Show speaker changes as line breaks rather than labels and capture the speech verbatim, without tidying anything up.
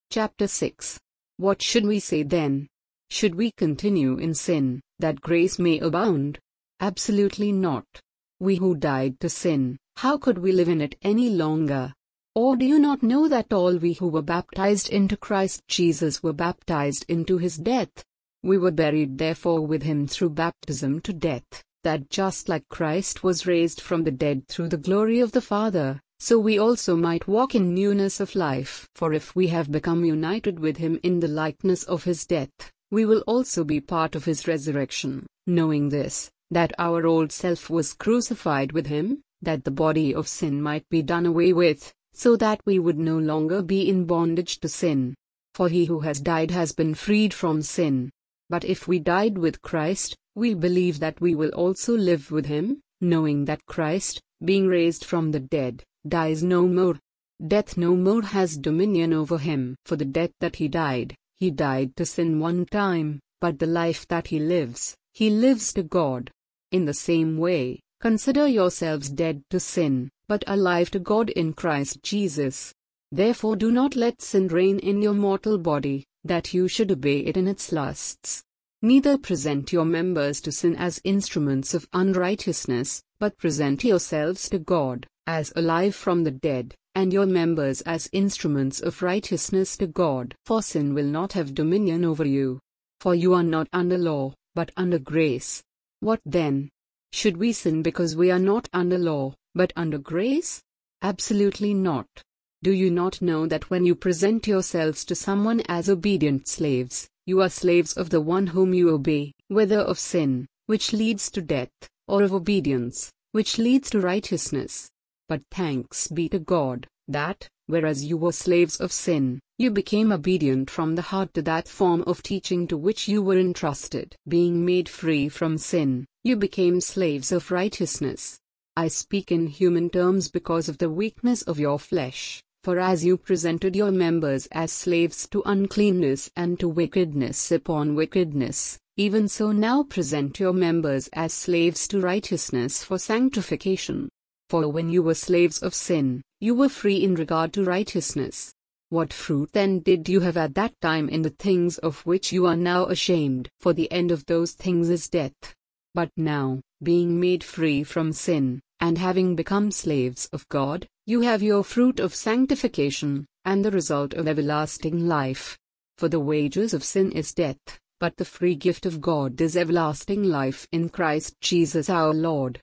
Chapter six. What should we say then? Should we continue in sin, that grace may abound? Absolutely not. We who died to sin, how could we live in it any longer? Or do you not know that all we who were baptized into Christ Jesus were baptized into his death? We were buried therefore with him through baptism to death, that just like Christ was raised from the dead through the glory of the Father, so we also might walk in newness of life. For if we have become united with him in the likeness of his death, we will also be part of his resurrection, knowing this, that our old self was crucified with him, that the body of sin might be done away with, so that we would no longer be in bondage to sin. For he who has died has been freed from sin. But if we died with Christ, we believe that we will also live with him, knowing that Christ, being raised from the dead, dies no more. Death no more has dominion over him. For the death that he died, he died to sin one time, but the life that he lives, he lives to God. In the same way, consider yourselves dead to sin, but alive to God in Christ Jesus. Therefore do not let sin reign in your mortal body, that you should obey it in its lusts. Neither present your members to sin as instruments of unrighteousness, but present yourselves to God, as alive from the dead, and your members as instruments of righteousness to God. For sin will not have dominion over you. For you are not under law, but under grace. What then? Should we sin because we are not under law, but under grace? Absolutely not. Do you not know that when you present yourselves to someone as obedient slaves, you are slaves of the one whom you obey, whether of sin, which leads to death, or of obedience, which leads to righteousness? But thanks be to God, that, whereas you were slaves of sin, you became obedient from the heart to that form of teaching to which you were entrusted. Being made free from sin, you became slaves of righteousness. I speak in human terms because of the weakness of your flesh. For as you presented your members as slaves to uncleanness and to wickedness upon wickedness, even so now present your members as slaves to righteousness for sanctification. For when you were slaves of sin, you were free in regard to righteousness. What fruit then did you have at that time in the things of which you are now ashamed? For the end of those things is death. But now, being made free from sin, and having become slaves of God, you have your fruit of sanctification, and the result of everlasting life. For the wages of sin is death, but the free gift of God is everlasting life in Christ Jesus our Lord.